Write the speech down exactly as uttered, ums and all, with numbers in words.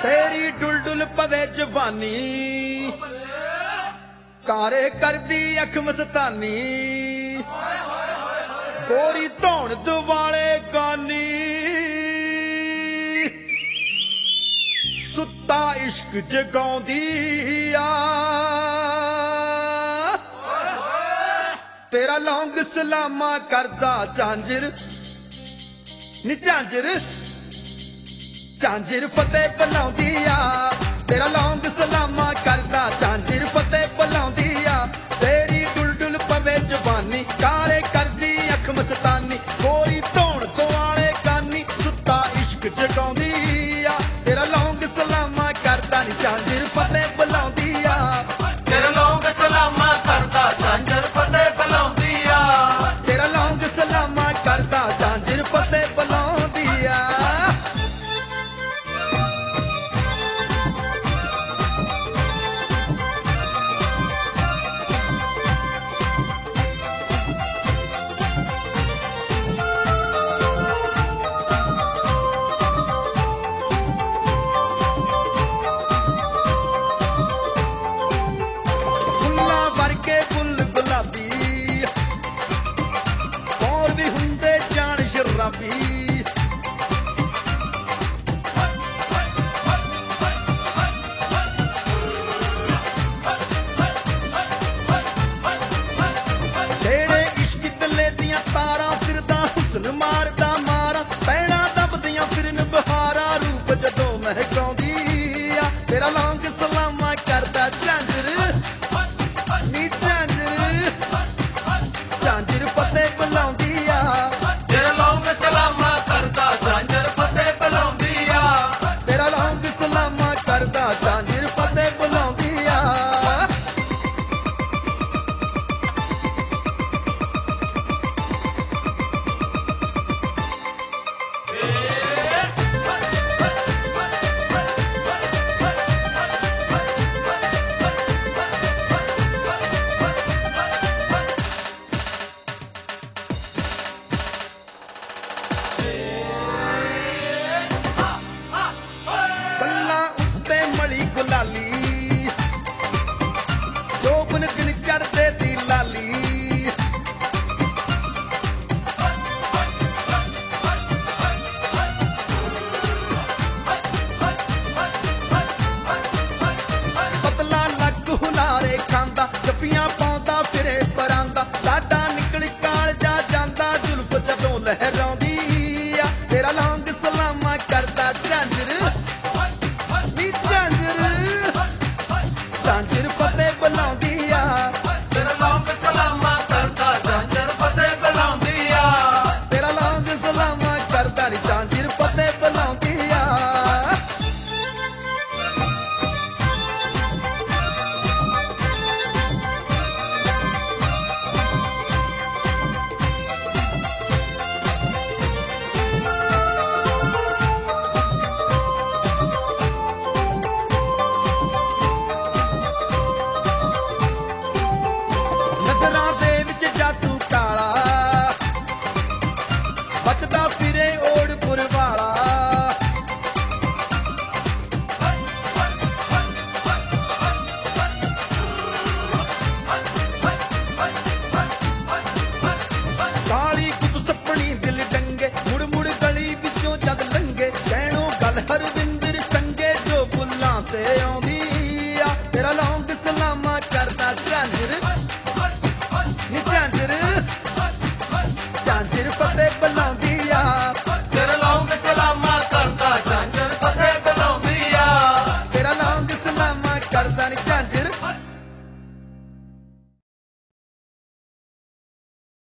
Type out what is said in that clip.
तेरी डुल डुल पवे जवानी कारे कर दी अख मस्तानी गोरी धौण दुआले गानी सुत्ता इश्क जगाउंदी आ तेरा लौंग सलामा करदा झांझर नी झांझर झांझर फतेह बुलाउंदी आ तेरा लौंग सलामा करदा झांझर फतेह बुलाउंदी आ तेरी डुल डुल पवे जवानी काले करदी अख मस्तानी गोरी धौण दुआले गानी सुत्ता इश्क जगाउंदी आ तेरा लौंग सलामा करदा नी झांझर फतेह बुलाउंदी आ तेरा लौंग सलामा करदा झांझर फतेह बुलाउंदी आ तेरा लौंग सलामा करदा झांझर फतेह बुलाउंदी आ के फुल गुलाबी और भी हुंदे जान शराबी छेड़े इश्क तले दियां तारा फिरदा हुस्न मारदा मारा पैणा दबदियां फिरन बहारा रूप जदों महकाउंदी आ तेरा लौंग सलामा करदा झांझर झांझर फतेह बुलाउंदी आ तेरा लौंग सलामा करदा झांझर फतेह बुलाउंदी आ तेरा लौंग सलामा करदा झांझर फतेह बुलाउंदी आ गुलाली शोभन दिन चढ़ते दी लाली पतला लग हुलारे खांदा जफियां पाउंदा फिरे परांदा साडा निकल कालजा जांदा जुल्फ जदों लहराउंदी आ तेरा लौंग सलामा करदा झांझर झांझर फतेह बुलाउंदी आ तेरा लौंग सलामा करदा झांझर फतेह बुलाउंदी आ तेरा लौंग सलामा करदा नी झांझर फतेह बुलाउंदी आ नजरां दे विच जादू काला बचदा फिरे ओड़पुर वाला काली कुत सपनी दिल डंगे मुड़ मुड़ गली विचों जद लंगे कहणों गल हरविंदर चंगे जो बुल्लां ते आउंदी आ तेरा लौंग सलामा करदा झांझर झांझर झांझर फतेह बुलाउंदी